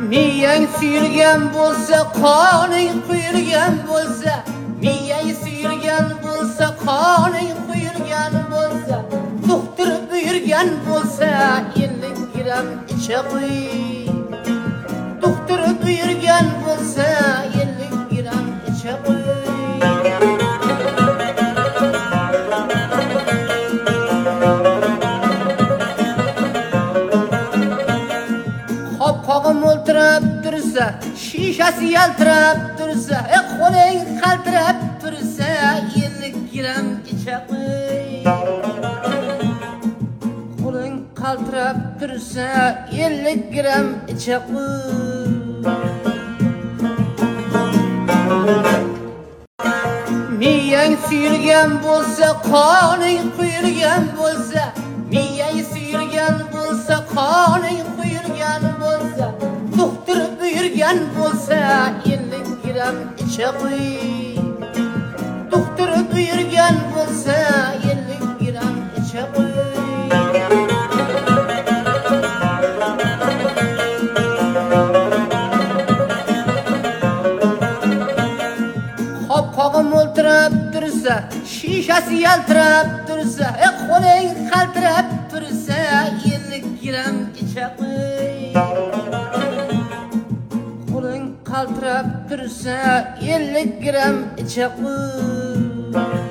Miyang suyulgan bo'lsa, qoning quyilgan bo'lsa, miyang suyulgan bo'lsa, qoning quyilgan bo'lsa, doktor buyurgan bo'lsa, 50 gram icha qo'y. Doktor buyurgan bo'lsa, 50 gram icha qo'y. Qopqog'im o'ltirib tursa, shishasi yaltirab tursa, qo'ling qaltirab tursa, 50 gram icha qo'y. Qo'ling qaltirab tursa, 50 gram icha qo'y. Miyang suyulgan bo'lsa, qoning quyilgan bo'lsa, miyang suyulgan bo'lsa, qoning quyilgan bo'lsa, doktor buyurgan bo'lsa, 50 gram icha qo'y. Doktor buyurgan bo'lsa, 50 gram icha qo'y. Qopqog'im o'ltirib tursa, shishasi yaltirab tursa, qo'ling qaltirab tursa, 50 gram icha qo'y. Qo'ling qaltirab tursa, 50 gram icha qo'y.